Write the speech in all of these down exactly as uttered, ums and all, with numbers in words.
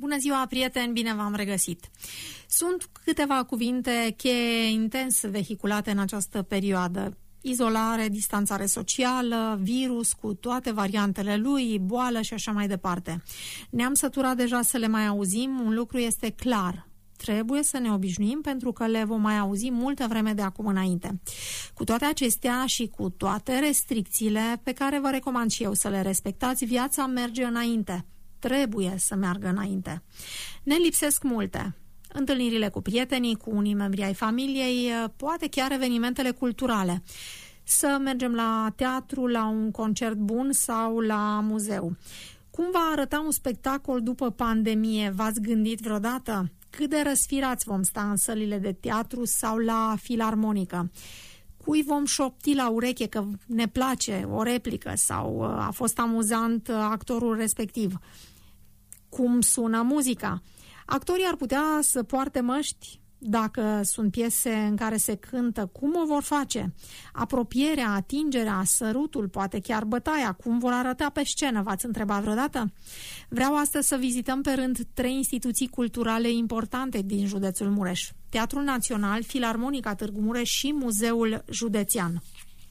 Bună ziua, prieteni, bine v-am regăsit. Sunt câteva cuvinte cheie intens vehiculate în această perioadă. Izolare, distanțare socială, virus cu toate variantele lui, boală și așa mai departe. Ne-am săturat deja să le mai auzim, un lucru este clar. Trebuie să ne obișnuim pentru că le vom mai auzi multă vreme de acum înainte. Cu toate acestea și cu toate restricțiile pe care vă recomand și eu să le respectați, viața merge înainte. Trebuie să meargă înainte. Ne lipsesc multe. Întâlnirile cu prietenii, cu unii membri ai familiei, poate chiar evenimentele culturale. Să mergem la teatru, la un concert bun sau la muzeu. Cum va arăta un spectacol după pandemie? V-ați gândit vreodată? Cât de răsfirați vom sta în sălile de teatru sau la filarmonică? Cui vom șopti la ureche că ne place o replică sau a fost amuzant actorul respectiv? Cum sună muzica? Actorii ar putea să poarte măști dacă sunt piese în care se cântă. Cum o vor face? Apropierea, atingerea, sărutul, poate chiar bătaia. Cum vor arăta pe scenă? V-ați întrebat vreodată? Vreau astăzi să vizităm pe rând trei instituții culturale importante din județul Mureș. Teatrul Național, Filarmonica Târgu Mureș și Muzeul Județean.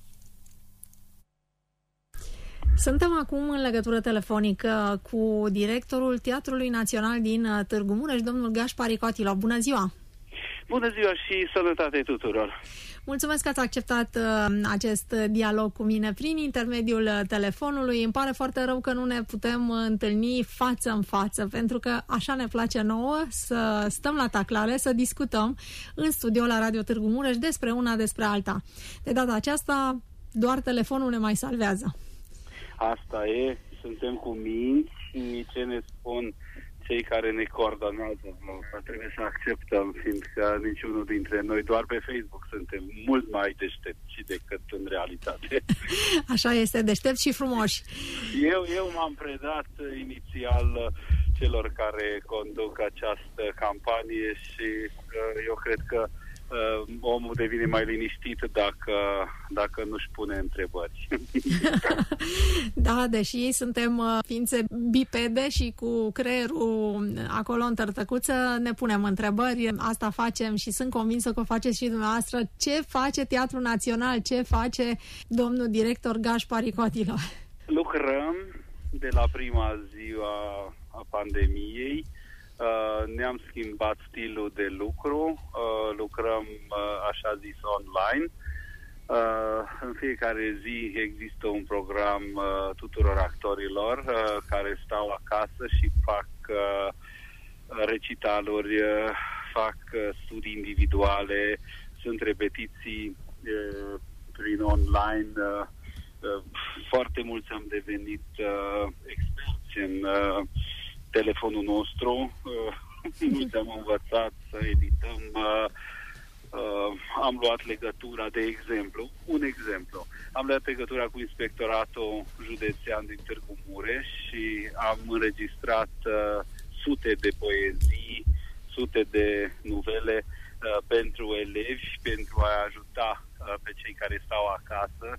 Suntem acum în legătură telefonică cu directorul Teatrului Național din Târgu Mureș, domnul Gaspari Cotilo. Bună ziua! Bună ziua și sănătate tuturor! Mulțumesc că ați acceptat uh, acest dialog cu mine prin intermediul telefonului. Îmi pare foarte rău că nu ne putem întâlni față în față, pentru că așa ne place nouă să stăm la taclare, să discutăm în studio la Radio Târgu Mureș despre una, despre alta. De data aceasta, doar telefonul ne mai salvează. Asta e, suntem cu minți și ce ne spun cei care ne coordonează, trebuie să acceptăm, fiindcă niciunul dintre noi, doar pe Facebook, suntem mult mai deștepți decât în realitate. Așa este, deștepți și frumoși. Eu, eu m-am predat inițial celor care conduc această campanie și eu cred că uh, omul devine mai liniștit dacă, dacă nu-și pune întrebări. Da, deși suntem uh, ființe bipede și cu creierul acolo în tărtăcuță, ne punem întrebări, asta facem și sunt convinsă că o faceți și dumneavoastră. Ce face Teatrul Național? Ce face domnul director Gaspari Cotilo? Lucrăm de la prima zi a, a pandemiei. Uh, ne-am schimbat stilul de lucru, uh, lucrăm uh, așa zis online. Uh, în fiecare zi există un program uh, tuturor actorilor uh, care stau acasă și fac uh, recitaluri, uh, fac uh, studii individuale, sunt repetiții uh, prin online. Uh, uh, foarte mulți am devenit uh, experți în uh, telefonul nostru, uh, mulți am învățat să edităm, uh, uh, am luat legătura, de exemplu, un exemplu, am luat legătura cu Inspectoratul Județean din Târgu Mureș și am înregistrat uh, sute de poezii, sute de nuvele uh, pentru elevi, pentru a ajuta uh, pe cei care stau acasă,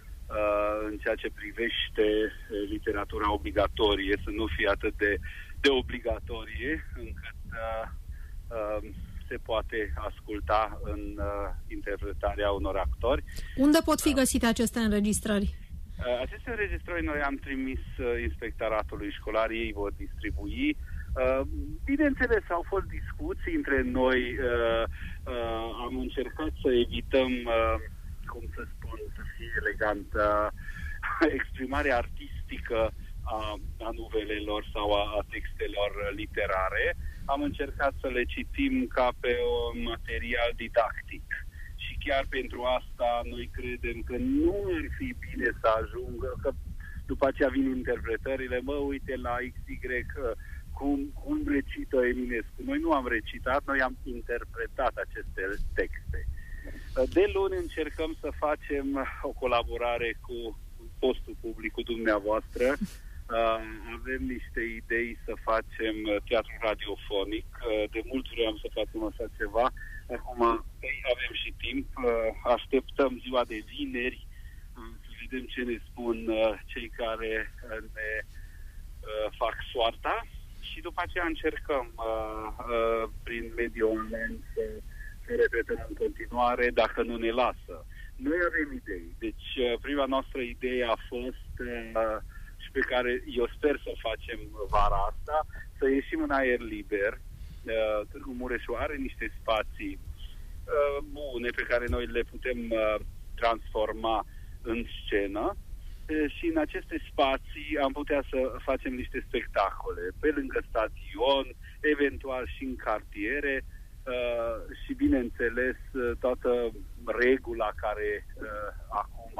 Uh, în ceea ce privește uh, literatura obligatorie, să nu fie atât de, de obligatorie încât uh, uh, se poate asculta în uh, interpretarea unor actori. Unde pot fi găsite aceste înregistrări? Uh, aceste înregistrări noi am trimis uh, Inspectoratului Școlar, ei vor distribui. Uh, bineînțeles, au fost discuții între noi, uh, uh, am încercat să evităm uh, cum să spun, să fie elegantă, exprimarea artistică a, a nuvelelor sau a, a textelor literare. Am încercat să le citim ca pe un material didactic. Și chiar pentru asta noi credem că nu ar fi bine să ajungă, că după aceea vin interpretările, mă, uite la X Y, cum, cum recită Eminescu. Noi nu am recitat, noi am interpretat aceste texte. De luni încercăm să facem o colaborare cu postul public, cu dumneavoastră. Uh, avem niște idei să facem teatru radiofonic. Uh, de multe ori am să facem așa ceva. Acum avem și timp. Uh, așteptăm ziua de vineri uh, să vedem ce ne spun uh, cei care uh, ne uh, fac soarta. și după aceea încercăm uh, uh, prin mediul online să, să repetăm în continuare dacă nu ne lasă. Noi avem idei. Deci uh, prima noastră idee a fost uh, și pe care eu sper să o facem vara asta, să ieșim în aer liber. Uh, Târgu Mureșul are niște spații uh, bune pe care noi le putem uh, transforma în scenă și în aceste spații am putea să facem niște spectacole pe lângă stadion, eventual și în cartiere uh, și bineînțeles toată regula care uh, acum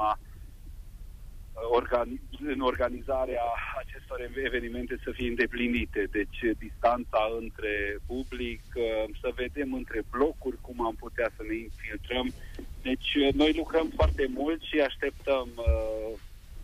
organi- în organizarea acestor evenimente să fie îndeplinite. Deci distanța între public, uh, să vedem între blocuri cum am putea să ne infiltrăm. Deci noi lucrăm foarte mult și așteptăm uh,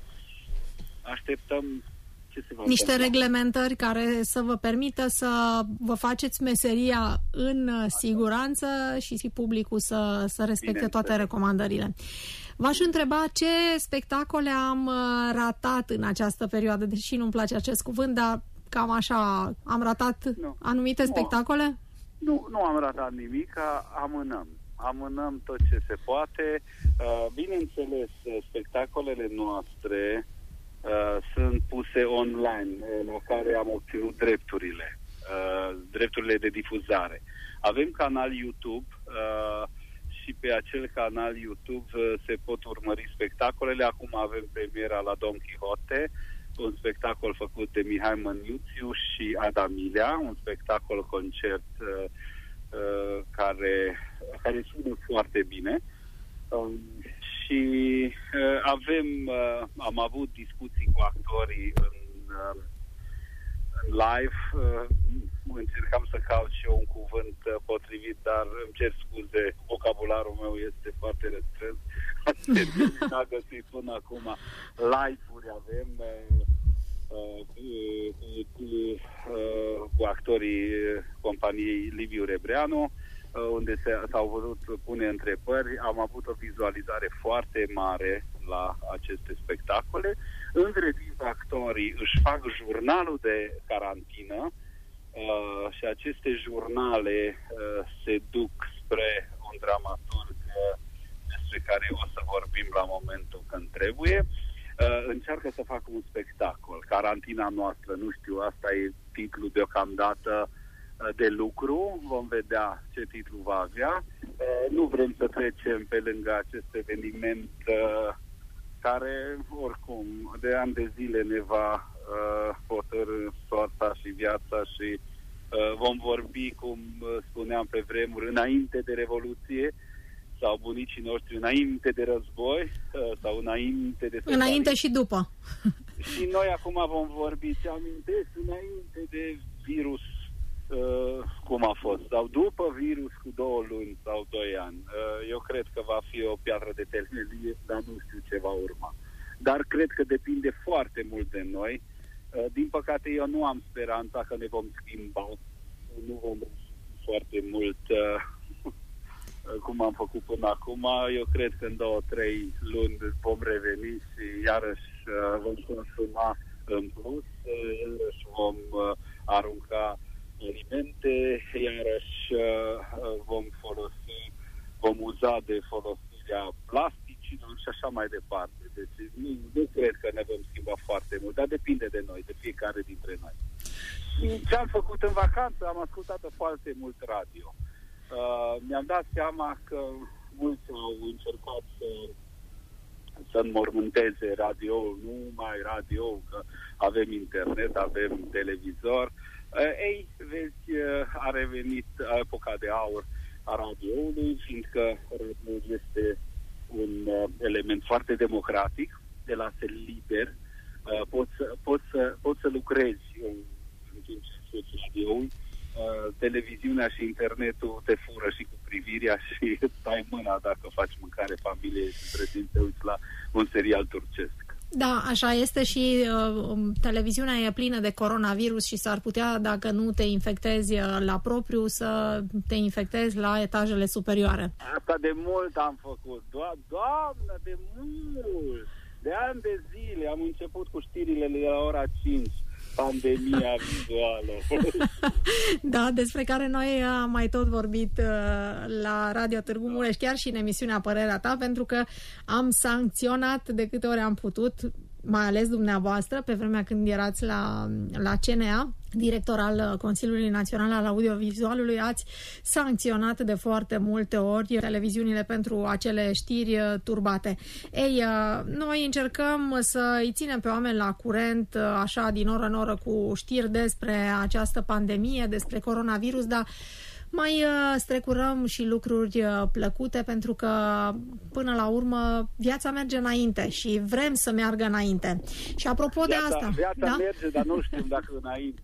așteptăm ce se va niște întâmpla. reglementări care să vă permită să vă faceți meseria în siguranță și și publicul să, să respecte toate recomandările. V-aș întreba ce spectacole am ratat în această perioadă, deși nu-mi place acest cuvânt, dar cam așa, am ratat nu. anumite nu. spectacole? Nu, nu am ratat nimic, amânăm. Amânăm tot ce se poate. Bineînțeles, spectacolele noastre Uh, sunt puse online, la care am obținut drepturile, uh, drepturile de difuzare. Avem canal YouTube uh, și pe acel canal YouTube uh, se pot urmări spectacolele. Acum avem premiera la Don Quixote, un spectacol făcut de Mihai Măniuțiu și Ada Milea, un spectacol concert uh, uh, care, care sună foarte bine. Um, și uh, avem, uh, am avut discuții cu actorii în, uh, în live. Uh, încercam să caut și eu un cuvânt uh, potrivit, dar îmi cer scuze, vocabularul meu este foarte restrâns. N-a găsit până acum. Live-uri avem uh, uh, cu, cu, uh, cu actorii companiei Liviu Rebreanu, unde se, s-au văzut pune întrebări. Am avut o vizualizare foarte mare la aceste spectacole. Între timp, actorii își fac jurnalul de carantină uh, și aceste jurnale uh, se duc spre un dramaturg uh, despre care o să vorbim la momentul când trebuie. Uh, încearcă să facă un spectacol. Carantina noastră, nu știu, asta e titlul deocamdată de lucru, vom vedea ce titlu va avea. Nu vrem să trecem pe lângă acest eveniment care, oricum, de ani de zile ne va hotărî soarta și viața și vom vorbi, cum spuneam pe vremuri, înainte de Revoluție, sau bunicii noștri înainte de război, sau înainte de... Înainte și după. Și noi acum vom vorbi, ce amintesc, înainte de virus, Uh, cum a fost, sau după virus cu două luni sau doi ani. Uh, eu cred că va fi o piatră de temelie, dar nu știu ce va urma. Dar cred că depinde foarte mult de noi. Uh, din păcate, eu nu am speranța că ne vom schimba. Nu vom foarte mult uh, cum am făcut până acum. Eu cred că în două, trei luni vom reveni și iarăși uh, vom consuma în plus, uh, iarăși vom uh, arunca alimente, iarăși uh, vom folosi, vom uza de folosirea plasticilor și așa mai departe. Deci nu, nu cred că ne vom schimba foarte mult, dar depinde de noi, de fiecare dintre noi. Și ce am făcut în vacanță? Am ascultat foarte mult radio. Uh, mi-am dat seama că mulți au încercat să să înmormânteze radio-ul, nu mai radio, că avem internet, avem televizor. Ei, vezi, a revenit epoca de aur a radioului, fiindcă radioul este un element foarte democratic, te lasă liber, poți să, poți să, poți să lucrezi în, în timp ce asculti radioul. Televiziunea și internetul te fură și cu privirea și îți dai mâna dacă faci mâncare familie și trebuie să te uiți la un serial turcesc. Da, așa este și uh, televiziunea e plină de coronavirus și s-ar putea, dacă nu te infectezi la propriu, să te infectezi la etajele superioare. Asta de mult am făcut. Do- Doamnă, de mult! De ani de zile am început cu știrile de la ora cinci. Pandemia vizuală. Da, despre care noi am mai tot vorbit la Radio Târgu Mureș, chiar și în emisiunea Părerea Ta, pentru că am sancționat de câte ori am putut, mai ales dumneavoastră, pe vremea când erați la, la C N A, director al Consiliului Național al Audiovizualului, ați sancționat de foarte multe ori televiziunile pentru acele știri turbate. Ei, noi încercăm să îi ținem pe oameni la curent, așa, din oră în oră, cu știri despre această pandemie, despre coronavirus, dar mai strecurăm și lucruri plăcute, pentru că până la urmă viața merge înainte și vrem să meargă înainte. Și apropo viața, de asta... Viața da? merge, dar nu știm dacă înainte.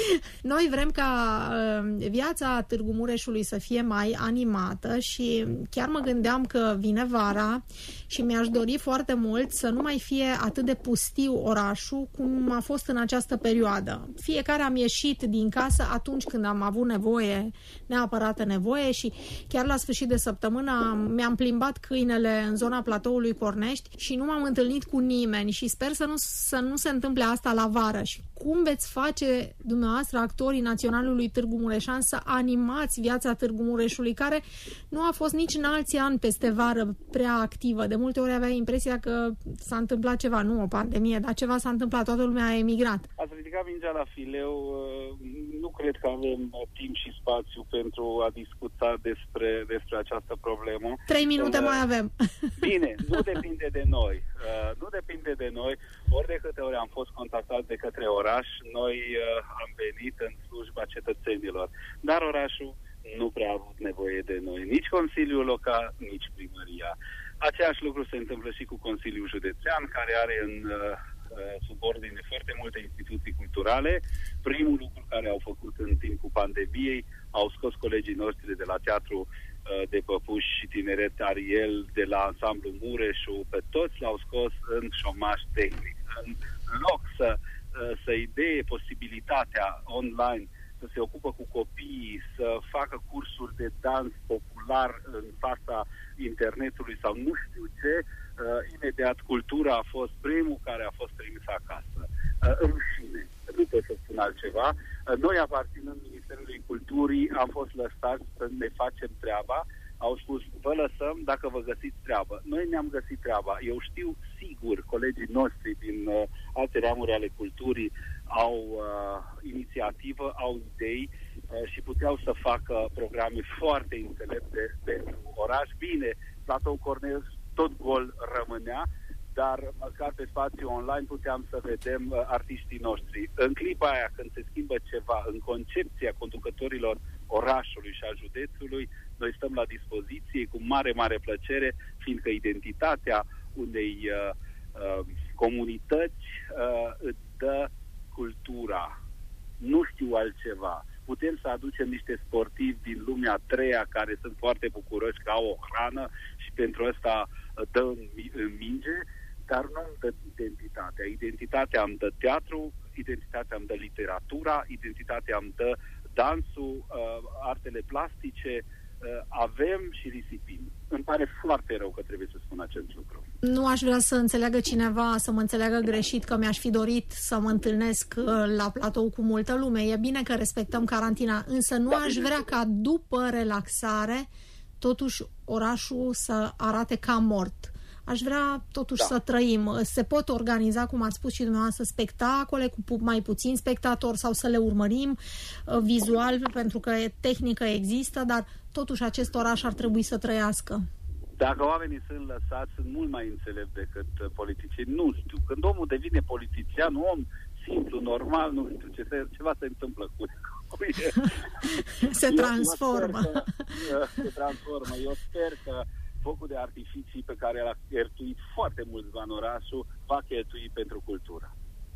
Noi vrem ca viața Târgu Mureșului să fie mai animată și chiar mă gândeam că vine vara și mi-aș dori foarte mult să nu mai fie atât de pustiu orașul cum a fost în această perioadă. Fiecare am ieșit din casă atunci când am avut nevoie, neapărată nevoie, și chiar la sfârșit de săptămână mi-am plimbat câinele în zona platoului Cornești și nu m-am întâlnit cu nimeni și sper să nu, să nu se întâmple asta la vară. Și cum veți face dumneavoastră, actorii Naționalului Târgu Mureșan, să animați viața Târgu Mureșului, care nu a fost nici în alții ani peste vară prea activă? De multe ori avea impresia că s-a întâmplat ceva, nu o pandemie, dar ceva s-a întâmplat, toată lumea a emigrat. Ați ridicat mingea la fileu. Nu cred că avem timp și spațiu pentru a discuta despre, despre această problemă. Trei minute uh, mai avem. Bine, nu depinde de noi. Uh, nu depinde de noi. Ori de câte ori am fost contactați de către oraș, noi uh, am venit în slujba cetățenilor. Dar orașul nu prea a avut nevoie de noi. Nici Consiliul Local, nici primăria. Aceeași lucru se întâmplă și cu Consiliul Județean, care are în uh, sub ordine foarte multe instituții culturale. Primul lucru care au făcut în timpul pandemiei, au scos colegii noștri de la Teatru de Păpuși și Tineret Ariel, de la Ansamblu Mureșu, pe toți l-au scos în șomaj tehnic. În loc să, să-i dea posibilitatea online să se ocupă cu copiii, să facă cursuri de dans popular în fața internetului sau nu știu ce, uh, imediat cultura a fost primul care a fost trimis acasă. Uh, în fine, nu pot să spun altceva. Uh, noi, aparținând Ministerului Culturii, am fost lăsați să ne facem treaba. Au spus, vă lăsăm dacă vă găsiți treabă. Noi ne-am găsit treaba. Eu știu sigur, colegii noștri din uh, alte ramuri ale culturii au uh, inițiativă, au idei uh, și puteau să facă programe foarte înțelepte pentru oraș. Bine, Platou Cornești tot gol rămânea, dar măcar pe spațiu online puteam să vedem uh, artiștii noștri. În clipa aia, când se schimbă ceva în concepția conducătorilor orașului și a județului, noi stăm la dispoziție cu mare, mare plăcere, fiindcă identitatea unei uh, uh, comunități uh, îți dă cultura. Nu știu altceva. Putem să aducem niște sportivi din lumea a treia care sunt foarte bucuroși că au o hrană și pentru asta dă în, în minge, dar nu îmi dă identitatea. Identitatea îmi dă teatru, identitatea îmi dă literatura, identitatea îmi dă dansul, uh, artele plastice. Uh, avem și risipim. Îmi pare foarte rău că trebuie să spun acest lucru. Nu aș vrea să înțeleagă cineva, să mă înțeleagă greșit, că mi-aș fi dorit să mă întâlnesc la platou cu multă lume. E bine că respectăm carantina, însă nu da, aș vrea ca după relaxare totuși orașul să arate ca mort. Aș vrea totuși da. să trăim. Se pot organiza, cum ați spus și dumneavoastră, spectacole cu mai puțini spectatori sau să le urmărim vizual, pentru că tehnică există, dar totuși acest oraș ar trebui să trăiască. Dacă oamenii sunt lăsați, sunt mult mai înțelepți decât politicieni. Nu știu. Când omul devine politician, un om simplu, normal, nu știu ce se, ceva se întâmplă cu el. Se transformă. Eu, eu că, se transformă. Eu sper că focul de artificii pe care l-a cheltuit foarte mulți bani orașul va cheltui pentru cultură.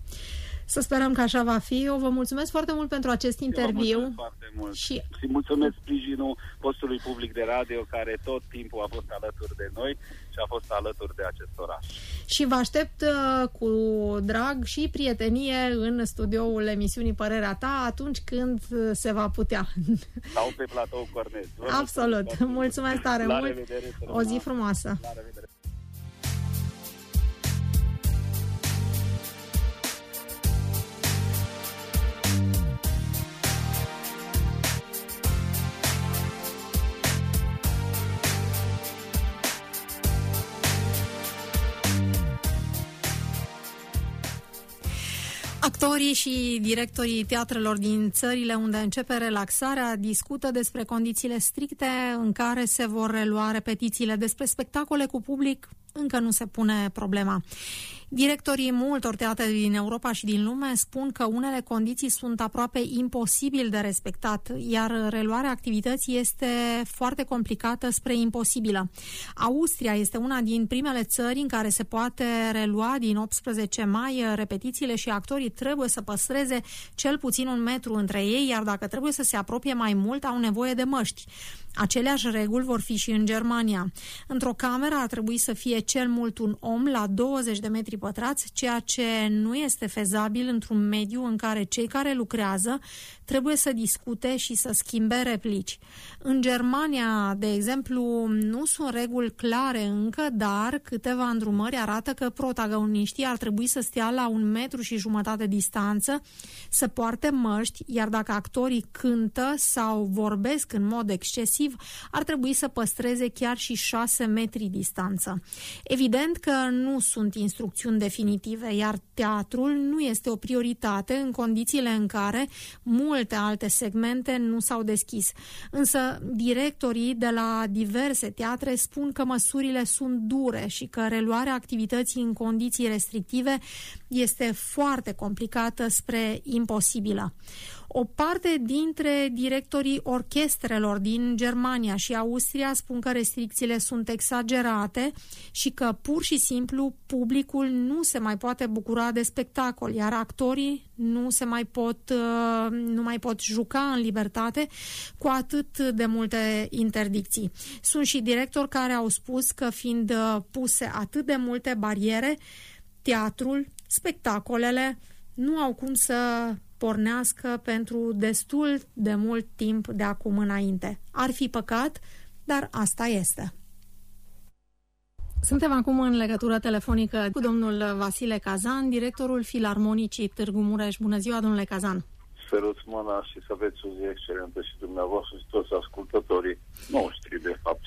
Să sperăm că așa va fi. Eu vă mulțumesc foarte mult pentru acest interviu. Eu foarte mult. Și... și mulțumesc sprijinul postului public de radio, care tot timpul a fost alături de noi și a fost alături de acest oraș. Și vă aștept uh, cu drag și prietenie în studioul emisiunii Părerea Ta atunci când se va putea. Sau pe Platou Cornești. Absolut. Mulțumesc tare La mult. Revedere, o zi frumoasă. La revedere. Actorii și directorii teatrelor din țările unde începe relaxarea discută despre condițiile stricte în care se vor relua repetițiile. Despre spectacole cu public încă nu se pune problema. Directorii multor teatre din Europa și din lume spun că unele condiții sunt aproape imposibil de respectat, iar reluarea activității este foarte complicată spre imposibilă. Austria este una din primele țări în care se poate relua din optsprezece mai repetițiile și actorii trebuie să păstreze cel puțin un metru între ei, iar dacă trebuie să se apropie mai mult, au nevoie de măști. Aceleași reguli vor fi și în Germania. Într-o cameră ar trebui să fie cel mult un om la douăzeci de metri pătrați, ceea ce nu este fezabil într-un mediu în care cei care lucrează trebuie să discute și să schimbe replici. În Germania, de exemplu, nu sunt reguli clare încă, dar câteva îndrumări arată că protagoniștii ar trebui să stea la un metru și jumătate distanță, să poarte măști, iar dacă actorii cântă sau vorbesc în mod excesiv, ar trebui să păstreze chiar și șase metri distanță. Evident că nu sunt instrucțiuni definitive, iar teatrul nu este o prioritate în condițiile în care multe alte segmente nu s-au deschis. Însă directorii de la diverse teatre spun că măsurile sunt dure și că reluarea activității în condiții restrictive este foarte complicată spre imposibilă. O parte dintre directorii orchestrelor din Germania și Austria spun că restricțiile sunt exagerate și că pur și simplu publicul nu se mai poate bucura de spectacol, iar actorii nu se mai pot, nu mai pot juca în libertate cu atât de multe interdicții. Sunt și directori care au spus că fiind puse atât de multe bariere, teatrul, spectacolele nu au cum să pornească pentru destul de mult timp de acum înainte. Ar fi păcat, dar asta este. Suntem acum în legătură telefonică cu domnul Vasile Cazan, directorul Filarmonicii Târgu Mureș. Bună ziua, domnule Cazan! Săruți mâna și să aveți o zi excelentă și dumneavoastră și toți ascultătorii noștri, de fapt.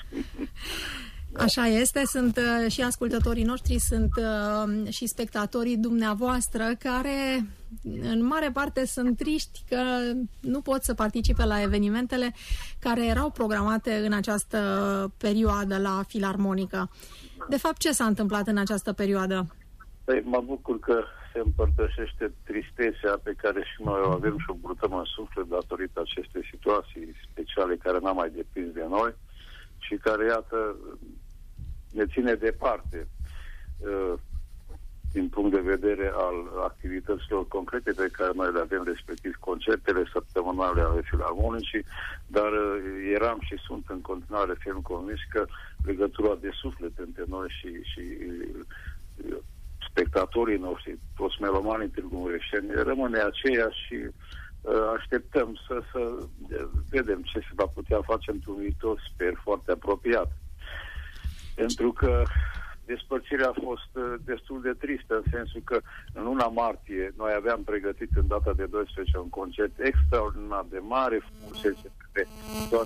Așa este, sunt uh, și ascultătorii noștri, sunt uh, și spectatorii dumneavoastră care în mare parte sunt triști că nu pot să participe la evenimentele care erau programate în această perioadă la Filarmonică. De fapt, ce s-a întâmplat în această perioadă? Păi, mă bucur că se împărtășește tristețea pe care și noi o avem și o purtăm în suflet datorită acestei situații speciale care n-a mai depins de noi și care, iată, ne ține departe uh, din punct de vedere al activităților concrete pe care noi le avem, respectiv concertele săptămânale ale Filarmonicii, dar uh, eram și sunt în continuare ferm convins că legătura de suflet între noi și, și uh, spectatorii noștri, toți melomanii Târgu Mureșeni, rămâne aceeași și uh, așteptăm să, să vedem ce se va putea face într-un viitor, sper, foarte apropiat. Pentru că despărțirea a fost uh, destul de tristă, în sensul că în luna martie noi aveam pregătit în data de doisprezece un concert extraordinar de mare frumusețe pe toate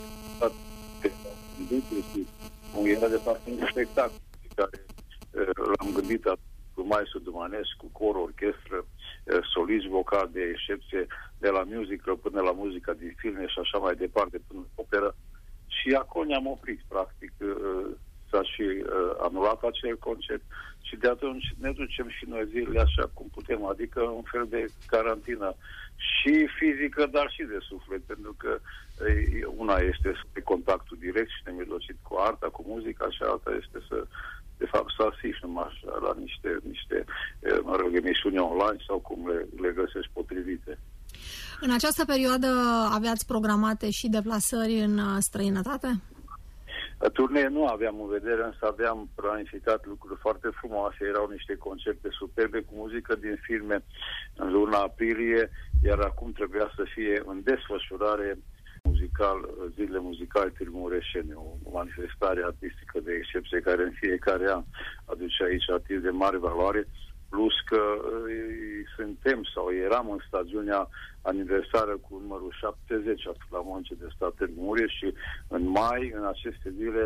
și era de fapt un spectacol pe care uh, l-am gândit cu Maestru Dumanescu, cor, orchestră, uh, solist vocal de excepție, de la musical până la muzica din filme și așa mai departe, până la operă. Și acolo ne-am oprit, practic, uh, s-a și uh, anulat acel concert și de atunci ne ducem și noi zilele așa cum putem, adică un fel de carantină și fizică, dar și de suflet, pentru că uh, una este contactul direct și nemijlocit cu arta, cu muzica, și alta este să, de fapt, să asiști numai la niște, niște uh, mă rog, emisiuni online sau cum le, le găsești potrivite. În această perioadă aveați programate și deplasări în străinătate? Turnee nu aveam în vedere, însă aveam planificat lucruri foarte frumoase. Erau niște concerte superbe cu muzică din filme în luna aprilie, iar acum trebuia să fie în desfășurare muzical, zilele muzicale Târgu Mureșeni, o manifestare artistică de excepție care în fiecare an aduce aici artiști de mare valoare, plus că suntem sau eram în stagiunea aniversară cu numărul șaptezeci a Filarmonicii de Stat Târgu Mureș și în mai, în aceste zile,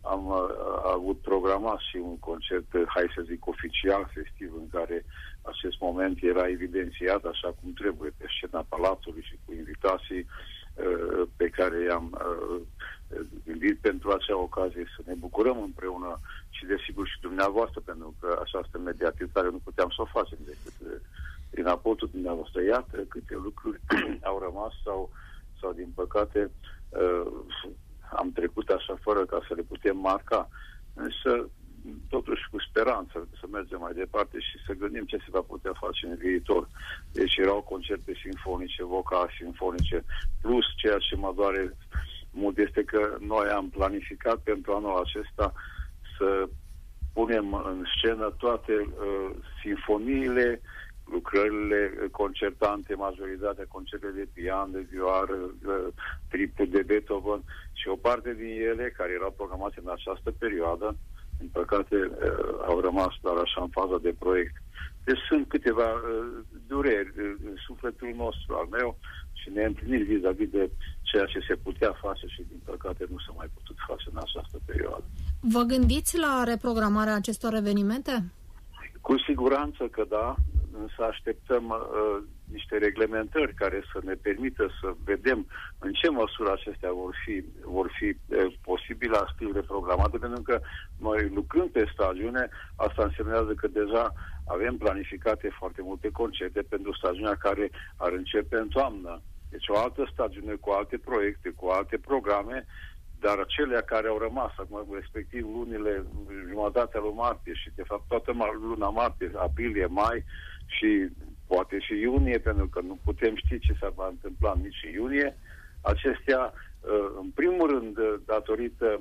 am uh, avut programat și un concert, hai să zic, oficial, festiv, în care acest moment era evidențiat așa cum trebuie pe scena Palatului și cu invitații uh, pe care i-am uh, gândit pentru acea ocazie să ne bucurăm împreună și desigur și dumneavoastră, pentru că această mediatizare nu puteam să o facem decât prin aportul dumneavoastră. Iată câte lucruri au rămas sau, sau din păcate uh, am trecut așa fără ca să le putem marca, însă totuși cu speranță să mergem mai departe și să gândim ce se va putea face în viitor. Deci erau concerte simfonice, vocale simfonice, plus ceea ce mă doare mult este că noi am planificat pentru anul acesta să punem în scenă toate uh, simfoniile, lucrările concertante, majoritatea concertele de pian, de vioară, uh, triplu de Beethoven și o parte din ele care erau programate în această perioadă, în păcate uh, au rămas doar așa în faza de proiect. Deci sunt câteva uh, dureri în sufletul nostru, al meu, și neîmpliniri vis-a-vis de ceea ce se putea face și din păcate nu s-a mai putut face în această perioadă. Vă gândiți la reprogramarea acestor evenimente? Cu siguranță că da, însă așteptăm uh, niște reglementări care să ne permită să vedem în ce măsură acestea vor fi, vor fi uh, posibile a fi reprogramate, pentru că noi lucrând pe stagiune, asta însemnează că deja avem planificate foarte multe concerte pentru stagiunea care ar începe în toamnă. Deci o altă stagiune cu alte proiecte, cu alte programe, dar acelea care au rămas acum, respectiv lunile, jumătatea lui martie și de fapt toată luna martie, aprilie, mai și poate și iunie, pentru că nu putem ști ce se va întâmpla nici în iunie, acestea, în primul rând, datorită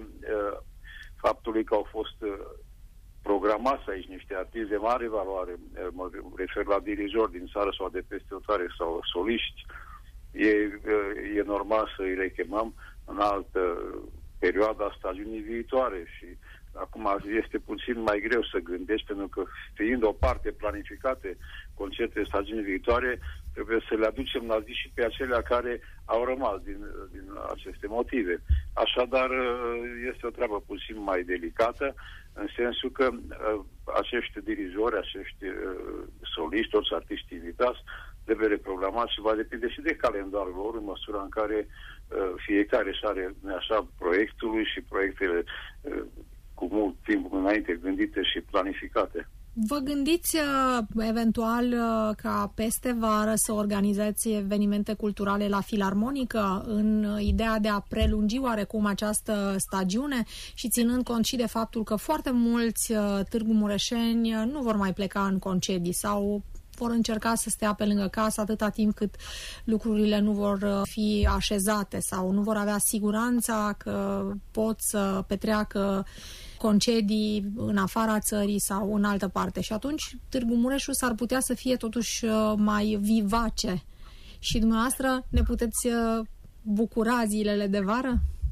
faptului că au fost programați aici niște artiști de mare valoare, mă refer la dirijori din țară sau de peste o țară sau soliști, e, e normal să îi rechemăm în altă perioadă a stagiunii viitoare și acum este puțin mai greu să gândești, pentru că fiind o parte planificate concerte stagiunii viitoare, trebuie să le aducem la zi și pe acelea care au rămas din, din aceste motive. Așadar, este o treabă puțin mai delicată, în sensul că acești dirijori, acești soliști, toți artiștii invitați, trebuie reprogramat și va depinde și de calendarul lor, în măsura în care uh, fiecare își are așa proiectul și proiectele uh, cu mult timp înainte gândite și planificate. Vă gândiți uh, eventual uh, ca peste vară să organizați evenimente culturale la Filarmonică în uh, ideea de a prelungi oarecum această stagiune și ținând cont și de faptul că foarte mulți uh, târgu mureșeni nu vor mai pleca în concedii sau vor încerca să stea pe lângă casă atâta timp cât lucrurile nu vor fi așezate sau nu vor avea siguranța că pot să petreacă concedii în afara țării sau în altă parte. Și atunci Târgu Mureșu s-ar putea să fie totuși mai vivace. Și dumneavoastră ne puteți bucura zilele de vară?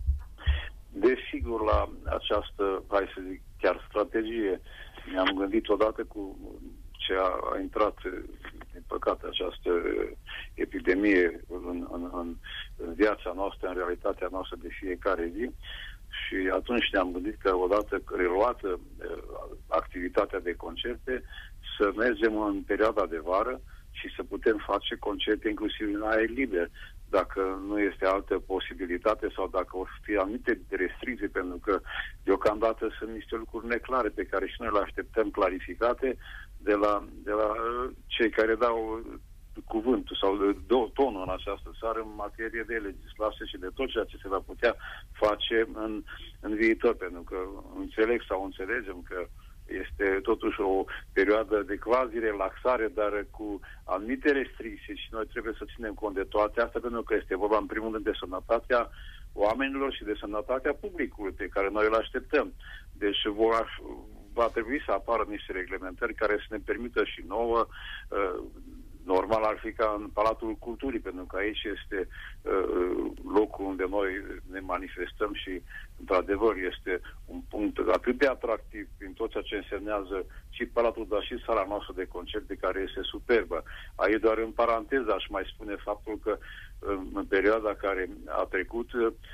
Desigur, la această, hai să zic, chiar strategie. Ne-am gândit odată cu ce a intrat, din păcate, această epidemie în, în, în viața noastră, în realitatea noastră de fiecare zi. Și atunci ne-am gândit că odată reluată activitatea de concerte, să mergem în perioada de vară și să putem face concerte inclusiv în aer liber, dacă nu este altă posibilitate sau dacă vor fi anumite restricții, pentru că deocamdată sunt niște lucruri neclare pe care și noi le așteptăm clarificate de la, de la cei care dau cuvântul sau tonul în această țară în materie de legislație și de tot ceea ce se va putea face în, în viitor, pentru că înțeleg sau înțelegem că este totuși o perioadă de quasi relaxare, dar cu anumite restricții și noi trebuie să ținem cont de toate astea, pentru că este vorba în primul rând de sănătatea oamenilor și de sănătatea publicului pe care noi îl așteptăm. Deci vor, va trebui să apară niște reglementări care să ne permită și nouă, uh, normal ar fi ca în Palatul Culturii, pentru că aici este uh, locul unde noi ne manifestăm și, într-adevăr, este un punct atât de atractiv prin tot ceea ce însemnează și Palatul, dar și sala noastră de concerte, care este superbă. Aici, doar în paranteză, aș mai spune faptul că în perioada care a trecut,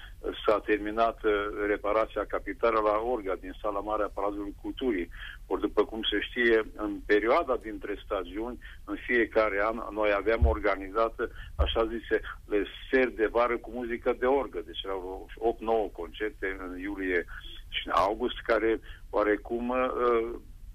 s-a terminat reparația capitală la Orga, din Sala Mare a Palatului Culturii. Ori, după cum se știe, în perioada dintre stagiuni, în fiecare an, noi aveam organizată, așa zise, le seri de vară cu muzică de orgă. Deci erau opt nouă concerte în iulie și în august, care oarecum uh,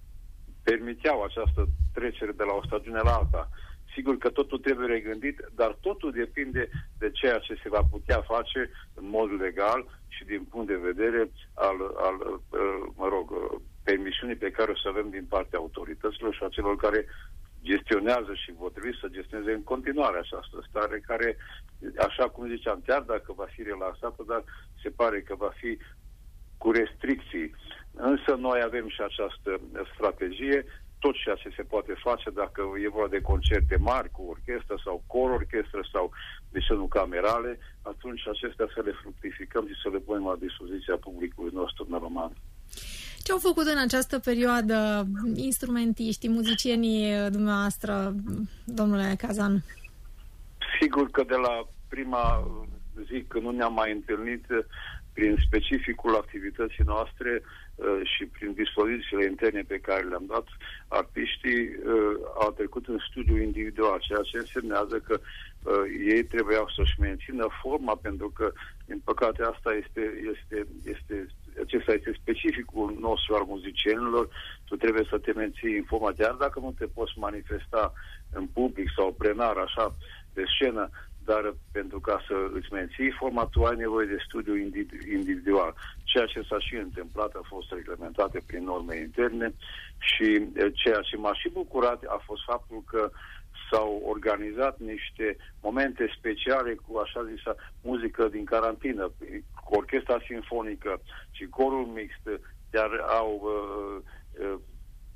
permiteau această trecere de la o stagiune la alta. Sigur că totul trebuie regândit, dar totul depinde de ceea ce se va putea face în mod legal și din punct de vedere al, al mă rog, permisiunii pe care o să avem din partea autorităților și a celor care gestionează și vor trebui să gestioneze în continuare această stare care, așa cum ziceam, chiar dacă va fi relaxată, dar se pare că va fi cu restricții. Însă noi avem și această strategie, tot ceea ce se poate face, dacă e vorba de concerte mari cu orchestră sau cor-orchestră sau, de ce nu, camerale, atunci acestea să le fructificăm și să le punem la dispoziția publicului nostru meloman. Ce au făcut în această perioadă instrumentiștii, muzicienii dumneavoastră, domnule Cazan? Sigur că de la prima zi când nu ne-am mai întâlnit, prin specificul activității noastre uh, și prin dispozițiile interne pe care le-am dat, artiștii uh, au trecut în studiu individual, ceea ce însemnează că uh, ei trebuiau să-și mențină forma, pentru că, din păcate, asta este, este, este, acesta este specificul nostru al muzicienilor. Tu trebuie să te menții în forma, chiar dacă nu te poți manifesta în public sau plenar, așa, pe scenă, dar pentru ca să îți menții forma, tu ai nevoie de studiu individual. Ceea ce s-a și întâmplat a fost reglementate prin norme interne și ceea ce m-a și bucurat a fost faptul că s-au organizat niște momente speciale cu, așa zisă, muzică din carantină, cu orchestra sinfonică și corul mixt, iar au uh, uh,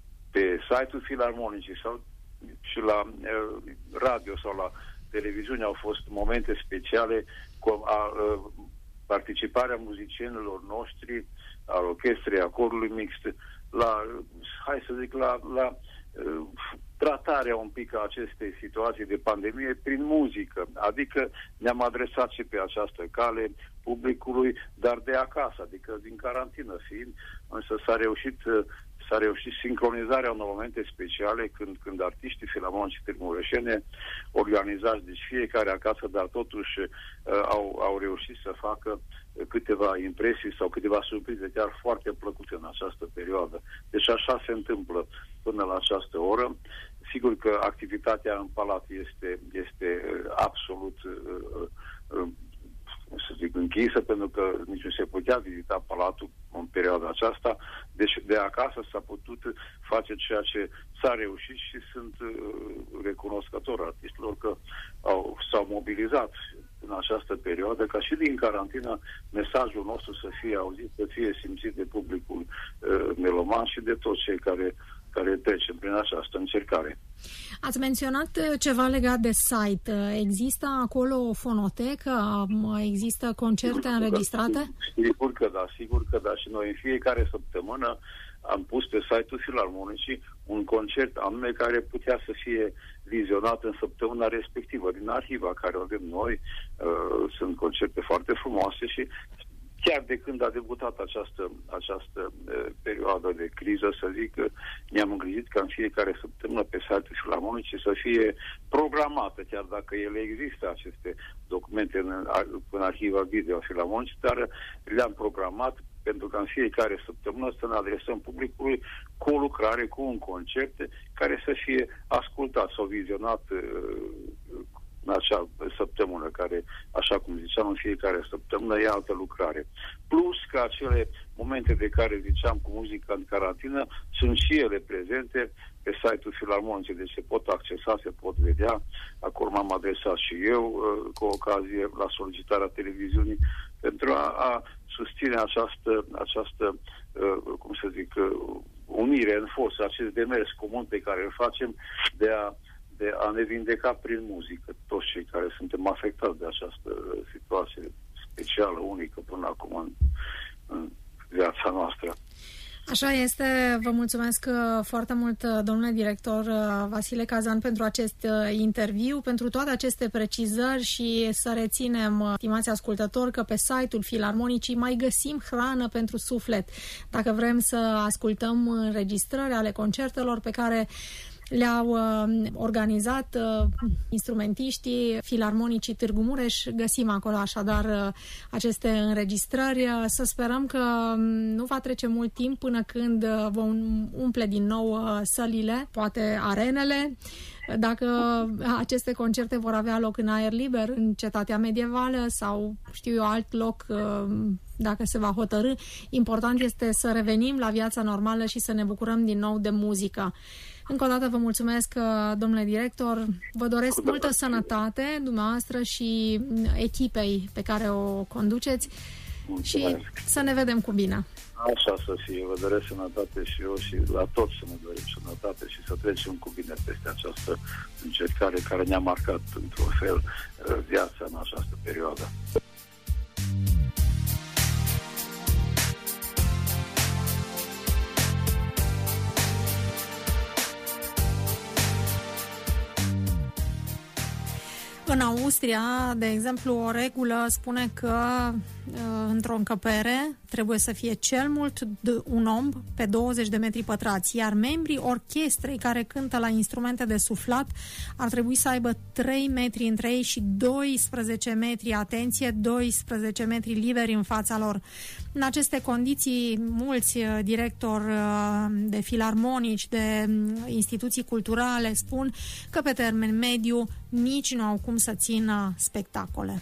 pe site-ul Filarmonicii sau și la uh, radio sau la televiziune au fost momente speciale cu a, a, participarea muzicienilor noștri, al orchestrei, a corului mixt, la, hai să zic, la, la uh, tratarea un pic a acestei situații de pandemie prin muzică. Adică ne-am adresat și pe această cale publicului, dar de acasă, adică din carantină fiind, însă s-a reușit uh, s-a reușit sincronizarea unor momente speciale când, când artiștii filarmonici și târgureșene organizați, deci fiecare acasă, dar totuși uh, au, au reușit să facă câteva impresii sau câteva surprize chiar foarte plăcute în această perioadă. Deci așa se întâmplă până la această oră. Sigur că activitatea în palat este, este absolut uh, uh, să zic, închisă, pentru că nici nu se putea vizita palatul în perioada aceasta. Deci de acasă s-a putut face ceea ce s-a reușit și sunt uh, recunoscător artiștilor că au, s-au mobilizat în această perioadă, ca și din carantină mesajul nostru să fie auzit, să fie simțit de publicul uh, meloman și de toți cei care care trecem prin această încercare. Ați menționat ceva legat de site. Există acolo o fonotecă? Există concerte sigur înregistrate? Da, sigur că da, sigur că da. Și noi în fiecare săptămână am pus pe site-ul Filarmonicii un concert anume care putea să fie vizionat în săptămâna respectivă din arhiva care o avem noi. Uh, sunt concerte foarte frumoase și chiar de când a debutat această, această uh, perioadă de criză, să zic, ne-am îngrijit ca în fiecare săptămână pe site-ul Filarmonicii să fie programată, chiar dacă ele există, aceste documente în, în arhiva video Filarmonicii, dar le-am programat pentru ca în fiecare săptămână să ne adresăm publicului cu o lucrare, cu un concert care să fie ascultat sau vizionat uh, în acea săptămână, care, așa cum ziceam, în fiecare săptămână e altă lucrare. Plus că acele momente de care ziceam cu muzica în carantină sunt și ele prezente pe site-ul Filarmonicii, deci se pot accesa, se pot vedea. Acolo m-am adresat și eu uh, cu ocazie la solicitarea televiziunii pentru a, a susține această, această uh, cum să zic, uh, unire în forță, acest demers comun pe care îl facem de a de a ne vindeca prin muzică toți cei care suntem afectați de această situație specială, unică până acum în, în viața noastră. Așa este. Vă mulțumesc foarte mult, domnule director Vasile Cazan, pentru acest interviu, pentru toate aceste precizări și să reținem, stimați ascultători, că pe site-ul Filarmonicii mai găsim hrană pentru suflet. Dacă vrem să ascultăm înregistrări ale concertelor pe care le-au uh, organizat uh, instrumentiștii Filarmonicii Târgu Mureș. Găsim acolo așadar uh, aceste înregistrări. Uh, să sperăm că um, nu va trece mult timp până când uh, vom umple din nou uh, sălile, poate arenele. Dacă aceste concerte vor avea loc în aer liber, în Cetatea Medievală sau, știu eu, alt loc, dacă se va hotărî, important este să revenim la viața normală și să ne bucurăm din nou de muzică. Încă o dată vă mulțumesc, domnule director, vă doresc multă sănătate dumneavoastră și echipei pe care o conduceți. Mulțumesc. Și să ne vedem cu bine. Așa să fie, vă doresc sănătate și eu și la toți să ne dorim sănătate și să trecem cu bine peste această încercare care ne-a marcat într-un fel viața în această perioadă. În Austria, de exemplu, o regulă spune că într-o încăpere trebuie să fie cel mult un om pe douăzeci de metri pătrați, iar membrii orchestrei care cântă la instrumente de suflat ar trebui să aibă trei metri între ei și doisprezece metri, atenție, doisprezece metri liberi în fața lor. În aceste condiții, mulți directori de filarmonici, de instituții culturale spun că pe termen mediu nici nu au cum să țină spectacole.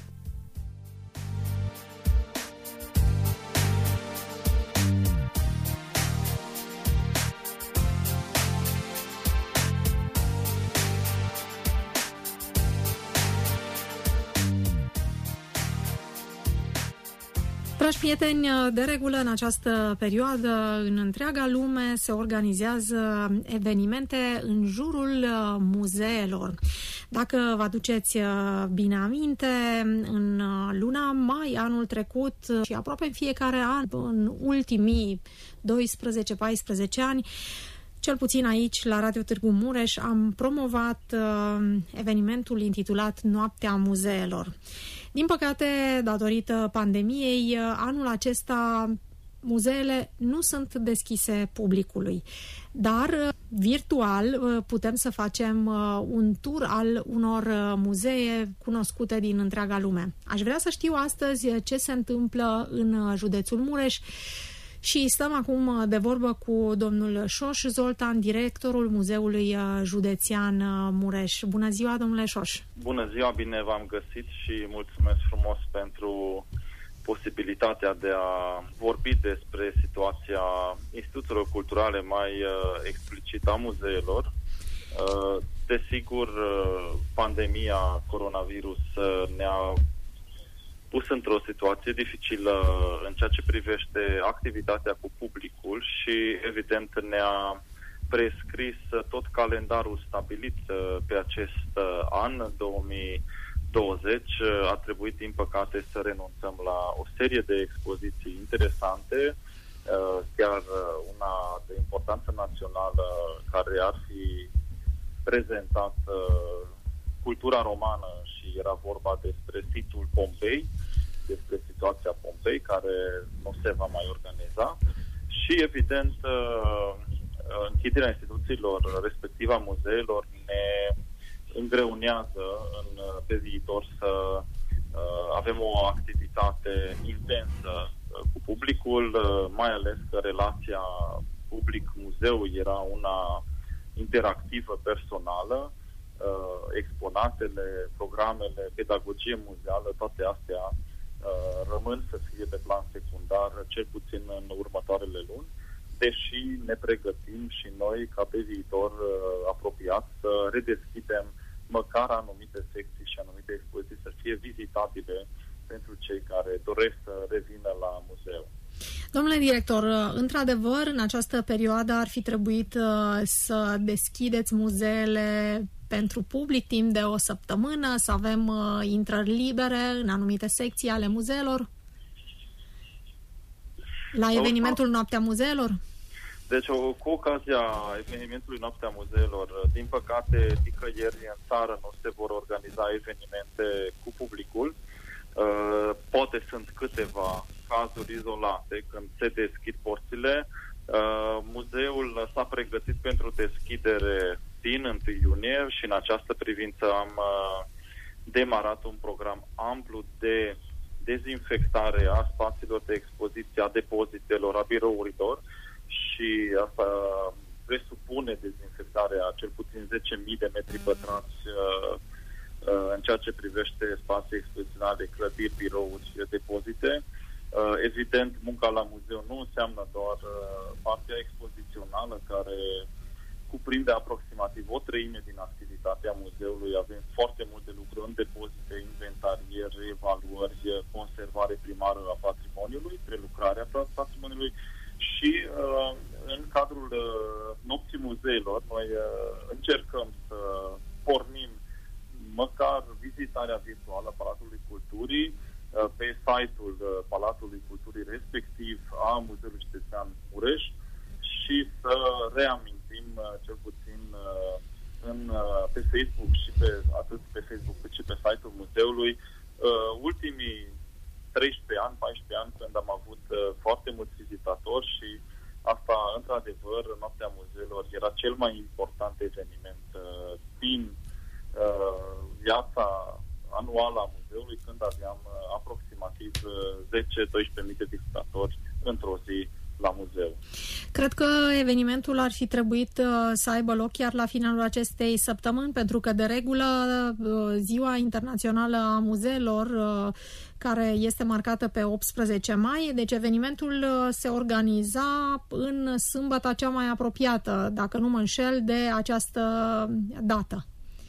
Dragi prieteni, de regulă în această perioadă, în întreaga lume, se organizează evenimente în jurul muzeelor. Dacă vă aduceți bine aminte, în luna mai anul trecut și aproape în fiecare an, în ultimii doisprezece paisprezece ani, cel puțin aici, la Radio Târgu Mureș, am promovat uh, evenimentul intitulat Noaptea Muzeelor. Din păcate, datorită pandemiei, anul acesta muzeele nu sunt deschise publicului, dar virtual putem să facem un tur al unor muzee cunoscute din întreaga lume. Aș vrea să știu astăzi ce se întâmplă în județul Mureș și stăm acum de vorbă cu domnul Șoș Zoltan, directorul Muzeului Județean Mureș. Bună ziua, domnule Șoș! Bună ziua, bine v-am găsit și mulțumesc frumos pentru posibilitatea de a vorbi despre situația instituțiilor culturale, mai explicit a muzeelor. Desigur, pandemia coronavirus ne-a pus într-o situație dificilă în ceea ce privește activitatea cu publicul și, evident, ne-a prescris tot calendarul stabilit pe acest an, două mii douăzeci. A trebuit, din păcate, să renunțăm la o serie de expoziții interesante, chiar una de importanță națională care ar fi prezentat cultura romană și era vorba despre situl Pompei, despre situația Pompei, care nu se va mai organiza și, evident, închiderea instituțiilor, respectiv a muzeelor, ne îngreunează în, pe viitor să uh, avem o activitate intensă uh, cu publicul, uh, mai ales că relația public-muzeu era una interactivă, personală. Uh, exponatele, programele, pedagogie muzeală, toate astea uh, rămân să fie de plan secundar, cel puțin în următoarele luni, deși ne pregătim și noi ca pe viitor uh, apropiat să redeschidem măcar anumite secții și anumite expoziții să fie vizitabile pentru cei care doresc să revină la muzeu. Domnule director, într-adevăr, în această perioadă ar fi trebuit uh, să deschideți muzeele pentru public timp de o săptămână, să avem uh, intrări libere în anumite secții ale muzeelor? La evenimentul Noaptea Muzeelor? Deci, cu ocazia evenimentului Noaptea Muzeelor, din păcate, nicăieri în țară nu se vor organiza evenimente cu publicul. Poate sunt câteva cazuri izolate când se deschid porțile. Muzeul s-a pregătit pentru deschidere din întâi iunie și în această privință am demarat un program amplu de dezinfectare a spațiilor de expoziție, a depozitelor, a birourilor, și asta presupune dezinfectarea cel puțin zece mii de metri pătrați uh, uh, în ceea ce privește spații expoziționale, clădiri, birouri și depozite. Uh, evident, munca la muzeu nu înseamnă doar uh, partea expozițională, care cuprinde aproximativ o treime din activitatea muzeului. Avem foarte multe lucruri în depozite, inventariere, evaluări, conservare primară a patrimoniului, prelucrarea patrimoniului. Și uh, în cadrul uh, Nopții Muzeilor, noi uh, încercăm să pornim măcar vizitarea virtuală a Palatului Culturii uh, pe site-ul uh, Palatului Culturii, respectiv a Muzeului Județean Mureș, și să reamintim uh, cel puțin uh, în, uh, pe Facebook și pe, atât pe Facebook cât și pe site-ul muzeului uh, ultimii treisprezece ani, paisprezece ani, când am avut uh, foarte mulți vizitatori și asta, într-adevăr, Noaptea Muzeelor era cel mai important eveniment uh, din uh, viața anuală a muzeului, când aveam uh, aproximativ uh, zece doisprezece mii de vizitatori într-o zi la muzeu. Cred că evenimentul ar fi trebuit uh, să aibă loc chiar la finalul acestei săptămâni, pentru că, de regulă, uh, Ziua Internațională a Muzeelor, uh, care este marcată pe optsprezece mai, deci evenimentul uh, se organiza în sâmbăta cea mai apropiată, dacă nu mă înșel, de această dată.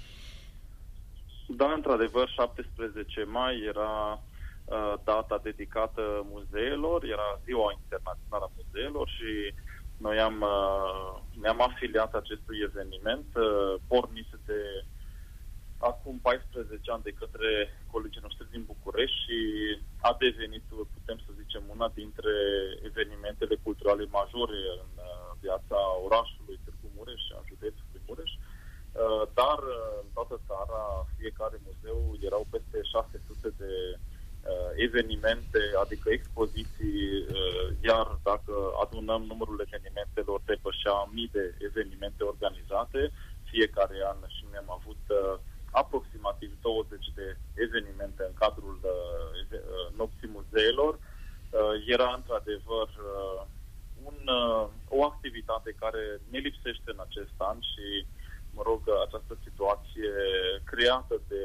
Da, într-adevăr, șaptesprezece mai era data dedicată muzeelor, era Ziua Internațională a Muzeelor și noi am, ne-am afiliat acestui eveniment, pornit de acum paisprezece ani de către colegii noștri din București și a devenit, putem să zicem, una dintre evenimentele culturale majore în viața orașului Târgu Mureș și a județului Mureș. Dar în toată țara, fiecare muzeu, erau peste șase sute de evenimente, adică expoziții, iar dacă adunăm numărul evenimentelor, depășea mii de evenimente organizate fiecare an și ne-am avut aproximativ douăzeci de evenimente în cadrul Nopții Muzeelor. Era într-adevăr un, o activitate care ne lipsește în acest an și, mă rog, această situație creată de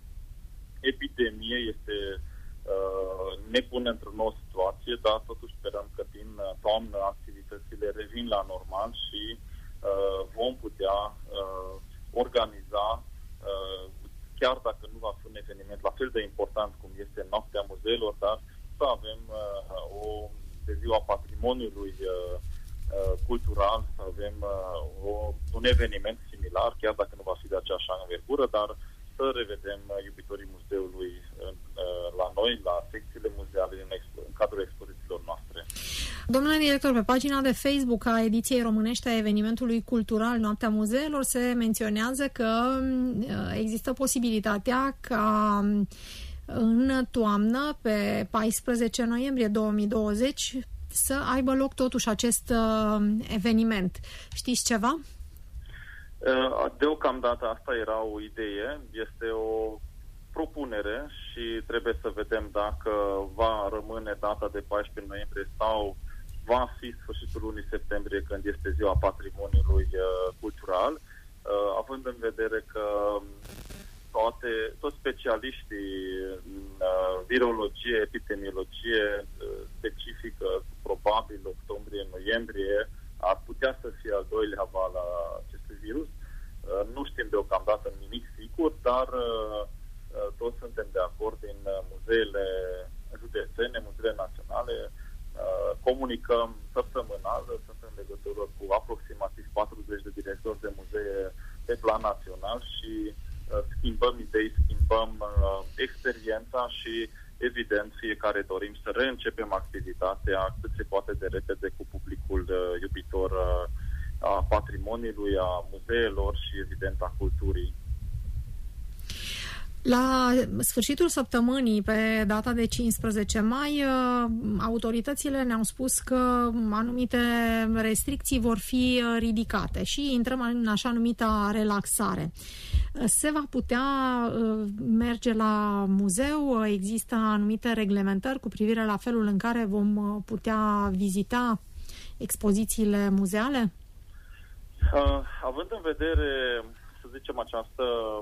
epidemie este ne pune într-o nouă situație, dar totuși sperăm că din toamnă activitățile revin la normal și uh, vom putea uh, organiza, uh, chiar dacă nu va fi un eveniment la fel de important cum este Noaptea Muzeelor, dar să avem uh, o de ziua patrimoniului uh, uh, cultural, să avem uh, o, un eveniment similar, chiar dacă nu va fi de aceeași învergură, dar să revedem iubitorii muzeului în, la noi, la secțiile muzeale, în, expo- în cadrul expozițiilor noastre. Domnule director, pe pagina de Facebook a ediției românești a evenimentului cultural Noaptea Muzeelor se menționează că există posibilitatea ca în toamnă, pe paisprezece noiembrie două mii douăzeci, să aibă loc totuși acest eveniment. Știți ceva? Deocamdată asta era o idee, este o propunere și trebuie să vedem dacă va rămâne data de paisprezece noiembrie sau va fi sfârșitul lunii septembrie, când este Ziua Patrimoniului Cultural, având în vedere că toate, toți specialiștii în virologie, epidemiologie specifică, probabil octombrie-noiembrie, ar putea să fie al doilea val a acestui virus. Nu știm deocamdată nimic sigur, dar toți suntem de acord din muzeele județene, muzeele naționale, comunicăm săptămânal, sunt în legătură cu aproximativ patruzeci de directori de muzee pe plan național și schimbăm idei, schimbăm experiența și evident, fiecare dorim să reîncepem activitatea cât se poate de repede cu publicul uh, iubitor uh, a patrimoniului, a muzeelor și, evident, a culturii. La sfârșitul săptămânii, pe data de cincisprezece mai, autoritățile ne-au spus că anumite restricții vor fi ridicate și intrăm în așa numita relaxare. Se va putea merge la muzeu? Există anumite reglementări cu privire la felul în care vom putea vizita expozițiile muzeale? Uh, având în vedere, să zicem, această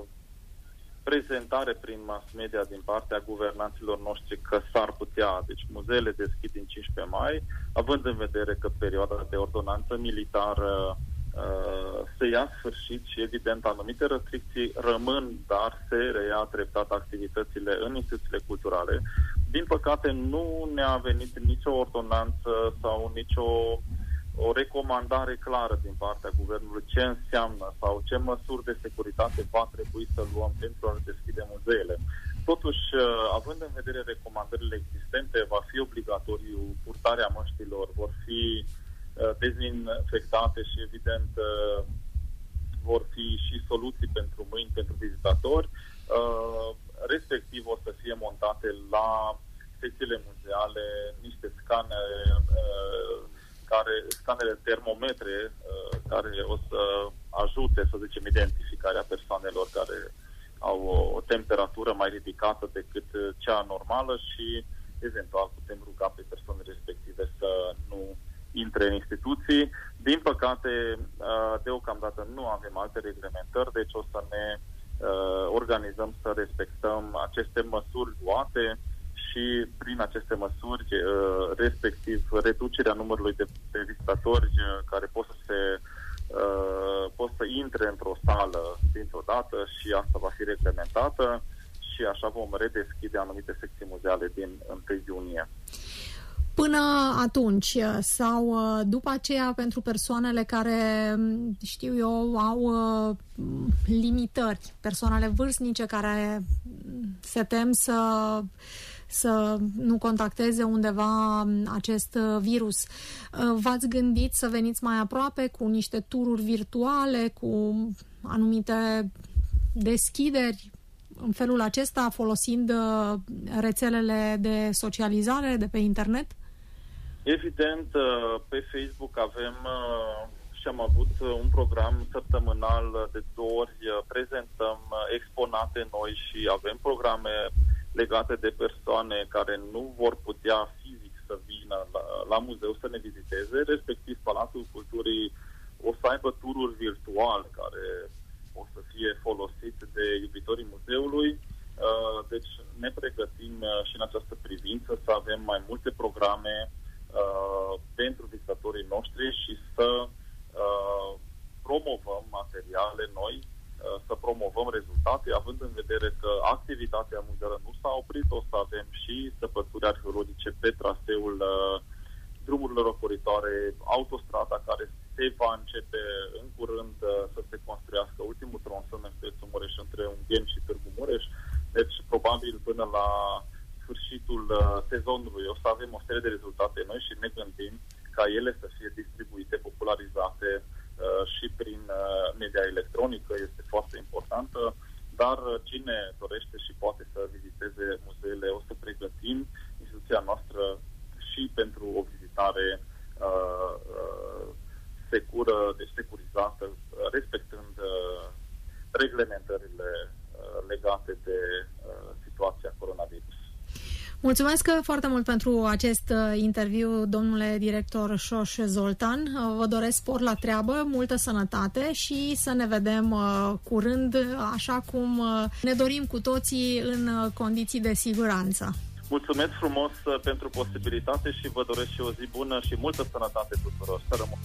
prezentare prin mass media din partea guvernanților noștri că s-ar putea, deci muzeele deschid din cincisprezece mai, având în vedere că perioada de ordonanță militară uh, se ia sfârșit și, evident, anumite restricții rămân, dar se reia treptat activitățile în instituțiile culturale. Din păcate, nu ne-a venit nicio ordonanță sau nicio o recomandare clară din partea guvernului ce înseamnă sau ce măsuri de securitate va trebui să luăm pentru a deschide muzeele. Totuși, având în vedere recomandările existente, va fi obligatoriu purtarea măștilor, vor fi dezinfectate și, evident, vor fi și soluții pentru mâini, pentru vizitatori, respectiv o să fie montate la secțiile muzeale niște scanere care, scanere termometre uh, care o să ajute, să zicem, identificarea persoanelor care au o, o temperatură mai ridicată decât cea normală și eventual putem ruga pe persoanele respective să nu intre în instituții. Din păcate, uh, deocamdată nu avem alte reglementări, deci o să ne uh, organizăm să respectăm aceste măsuri luate și prin aceste măsuri, respectiv reducerea numărului de, de vizitatori care pot să se pot să intre într-o sală dintr-o dată și asta va fi reglementată și așa vom redeschide anumite secții muzeale din întâi iunie. Până atunci sau după aceea, pentru persoanele care, știu eu, au limitări, persoanele vârstnice care se tem să să nu contacteze undeva acest virus. V-ați gândit să veniți mai aproape cu niște tururi virtuale, cu anumite deschideri în felul acesta, folosind rețelele de socializare de pe internet? Evident, pe Facebook avem și am avut un program săptămânal de două ori, prezentăm exponate noi și avem programe legate de persoane care nu vor putea fizic să vină la, la muzeu să ne viziteze, respectiv Palatul Culturii o să aibă tururi virtuale care o să fie folosit de iubitorii muzeului. Deci ne pregătim și în această privință să avem mai multe programe pentru vizitatorii noștri și să promovăm materiale noi, să promovăm rezultate, având în vedere că activitatea muzeală nu s-a oprit, o să avem și săpături arheologice pe traseul uh, drumurilor ocoritoare, autostrada care se va începe în curând uh, să se construiască, ultimul tronson în județul Mureș între Ungheni și Târgu Mureș, deci probabil până la sfârșitul uh, sezonului o să avem o serie de rezultate noi și ne gândim ca ele să fie distribuite, popularizate și prin media electronică, este foarte importantă, dar cine dorește și poate să viziteze muzeele, o să pregătim instituția noastră și pentru o vizitare uh, uh, secură, deci securizată, respectând uh, reglementările uh, legate de uh, situația coronavirus. Mulțumesc foarte mult pentru acest interviu, domnule director Șoș Zoltan. Vă doresc spor la treabă, multă sănătate și să ne vedem curând, așa cum ne dorim cu toții, în condiții de siguranță. Mulțumesc frumos pentru posibilitate și vă doresc și o zi bună și multă sănătate tuturor. Să rămân.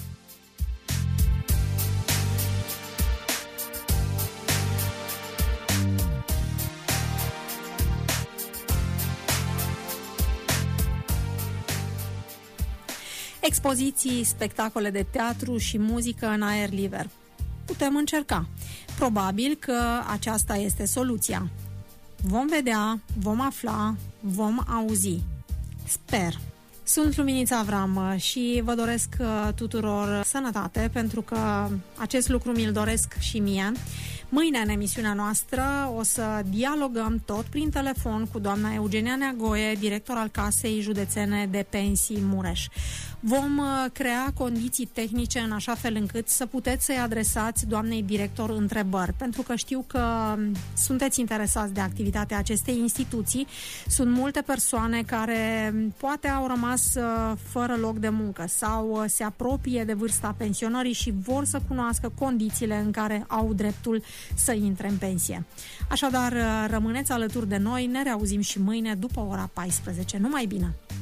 Expoziții, spectacole de teatru și muzică în aer liber. Putem încerca. Probabil că aceasta este soluția. Vom vedea, vom afla, vom auzi. Sper. Sunt Luminița Avram și vă doresc tuturor sănătate, pentru că acest lucru mi-l doresc și mie. Mâine, în emisiunea noastră, o să dialogăm tot prin telefon cu doamna Eugenia Neagoe, director al Casei Județene de Pensii Mureș. Vom crea condiții tehnice în așa fel încât să puteți să-i adresați doamnei director întrebări, pentru că știu că sunteți interesați de activitatea acestei instituții. Sunt multe persoane care poate au rămas fără loc de muncă sau se apropie de vârsta pensionării și vor să cunoască condițiile în care au dreptul să intre în pensie. Așadar, rămâneți alături de noi, ne reauzim și mâine după ora paisprezece. Numai bine!